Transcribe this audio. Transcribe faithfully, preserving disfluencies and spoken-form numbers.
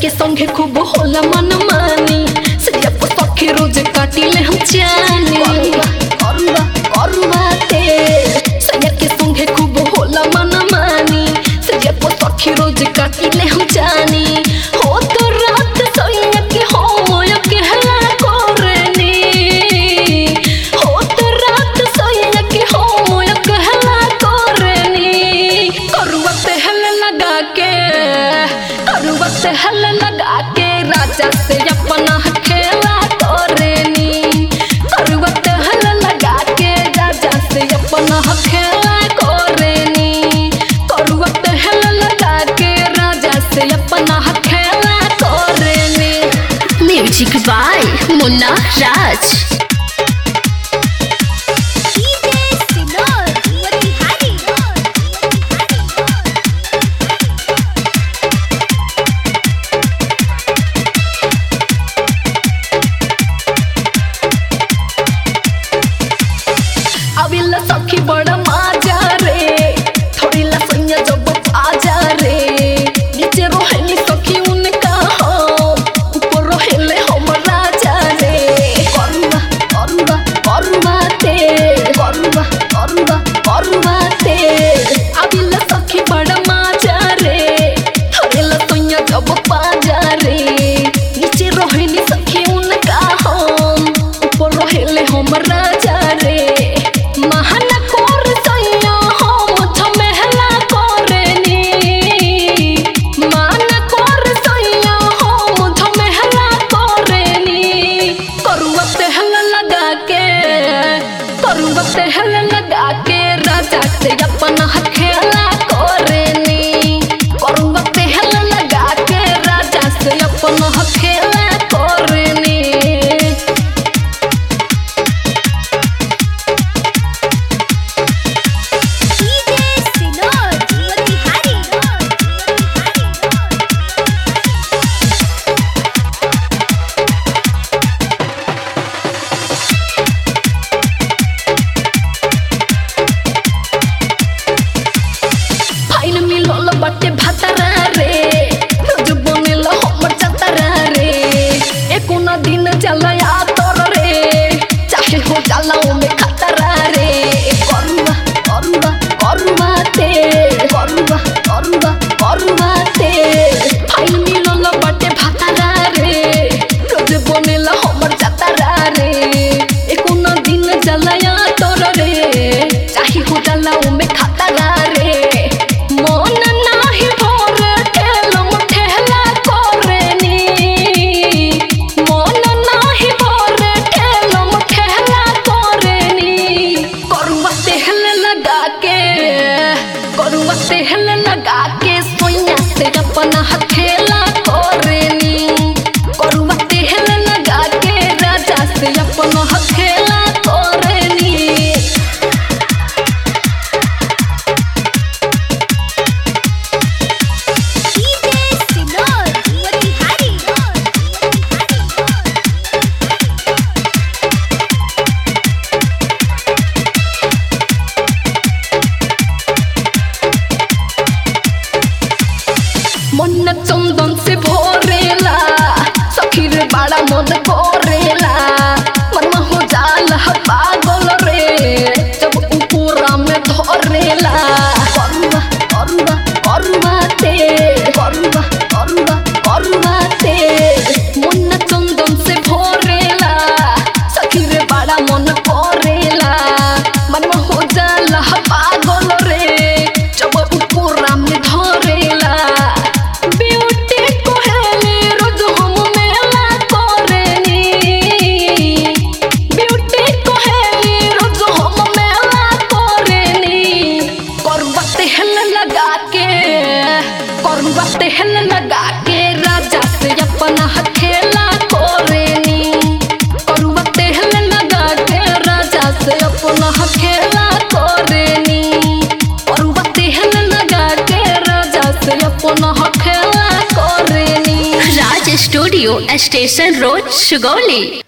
के संगे खूब होला मन मानी सैया पर सखी रोज काटिले हम जानी करुआ करुआ ते सैया के संगे खूब होला मन मानी सैया पर सखी रोज काटिले हम जानी हो तो रात सैया के हो मोय के हला करनी हो तो रात सैया के हो मोय के हला करनी करुआ ते हल लगा के करुआ ते हल लगा के राजा से अपना खेला करनी करुआ ते हल लगा के राजा से अपना खेला करनी करुआ ते हल लगा के राजा से अपना खेला करनी। म्यूजिक बाय मुन्ना राज। अविला सखी बड़ा माजा रे थोड़ी ला सैया जब आजा रे नीचे रोहनी सखी उनका हो ऊपर रोहले हम राजा रे करुआ करुआ करुआ ते करुआ करुआ करुआ ते अविला सखी बड़ा माजा रे थोड़ी ला सैया जब आजा रे नीचे रोहनी सखी उनका हो ऊपर रोहले हम राजा रे महाना कोर सैया हम झमेला करनी माना कोर सैया हम झमेला करनी करुआ तेल लगा के करुआ तेल लगा के राजा से अपना खेला करनी करुआ तेल लगा के राजा से अपना खेला करनी। फाइन मिलल बाटे भातारा रे रोज बनेल हमर चतरा रे एको न दिन चलया तोर रे चाहे हो जाला ओमे खतरा रे करुआ करुआ करुआ ते करुआ करुआ करुआ ते फाइन मिलल बाटे भातारा रे रोज बनेल हमर चतरा रे एको न दिन चलया तोर रे चाहे हो जाला ओमे खतरा रे मन नाही भरे ठेलम ठेला करनी मन नाही भरे ठेलम ठेला करनी करुआ तेल लगा के करुआ तेल लगा के सोया से अपना खेला करनी करुआ तेल लगा के राजा से अपना खेला करनी। मन चंदन से भोरेला सखी रे बड़ा मन करेला मन हो जाला पागल रे जब ऊपरा में धरेला करुआ करुआ करुआ ते करुआ करुआ करुआ ते मन चंदन से भोरेला सखी रे बड़ा मन करेला मन हो जाला पागल रे जब ऊपरा में धरेला करुआ तेल लगा के राजा से अपना खेला करनी करुआ तेल लगा के राजा से अपना खेला करनी करुआ तेल लगा के राजा से अपना खेला करनी। Raj studio station road Sugauli.